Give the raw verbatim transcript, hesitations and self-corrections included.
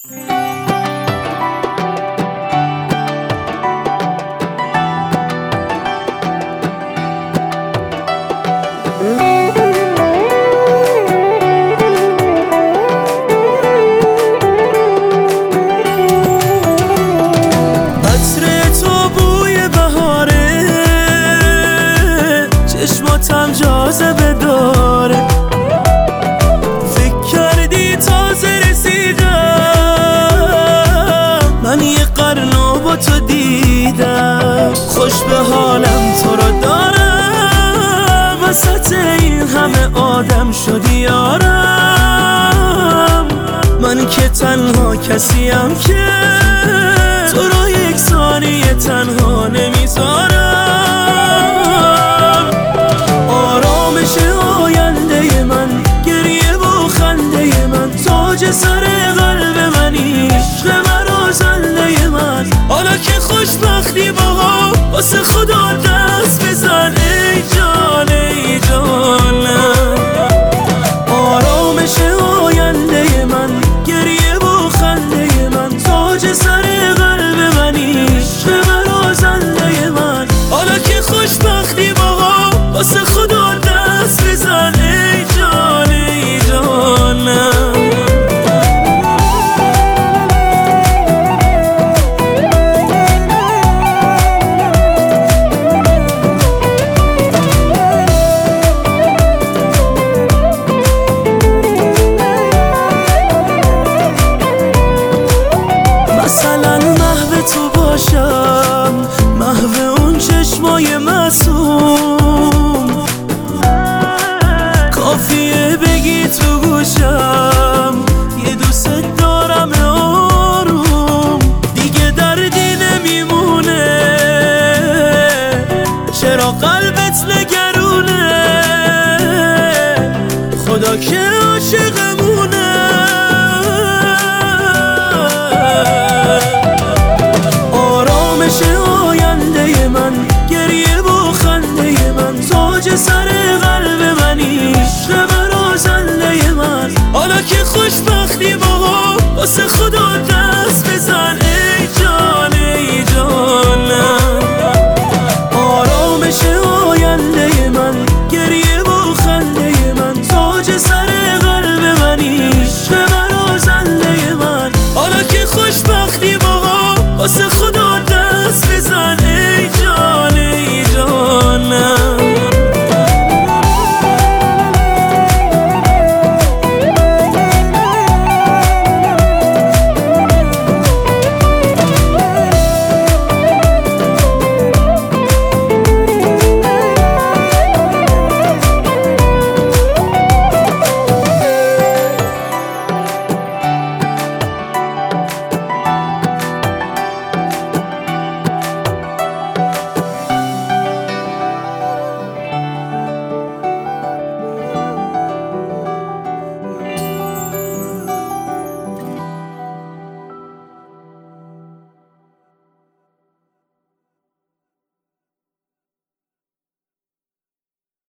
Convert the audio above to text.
چشماتم جاذبه داره، فکر کردی تازه رسیدم، من یه قرن با تو دیدم. خوش به حالم تو رو دارم، وسط این همه آدم شدی یارم. من که تنها کسیم که تو رو یک ثانیه تنها نمیذارم. تاج سر قلب منی، عشق مرا زنده من. حالا که خوشبختی باها واسه خدا دست بزن ای جان ای جانم. آرامش آینده من، گریه و خنده من. تاج سر قلب منی، عشق مرا زنده من. حالا که خوشبختی باها واسه خدا دست بزن ای جان ای جانم. مثلا محو تو باشم، محو اون چشمای معصوم. کافیه بگی تو گوشم یه دوست دارم آروم. دیگه دردی نمیمونه، چرا قلبت نگرونه. خدا که عاشقمونه. تاج سر قلب منی، عشق مرا زنده من. حالا که خوشبختی باها واسه خدا دست بزن ای جان ای جانم. آرامش آینده من، گریه و خنده من. تاج سر قلب منی، عشق مرا زنده من. حالا که خوشبختی باها واسه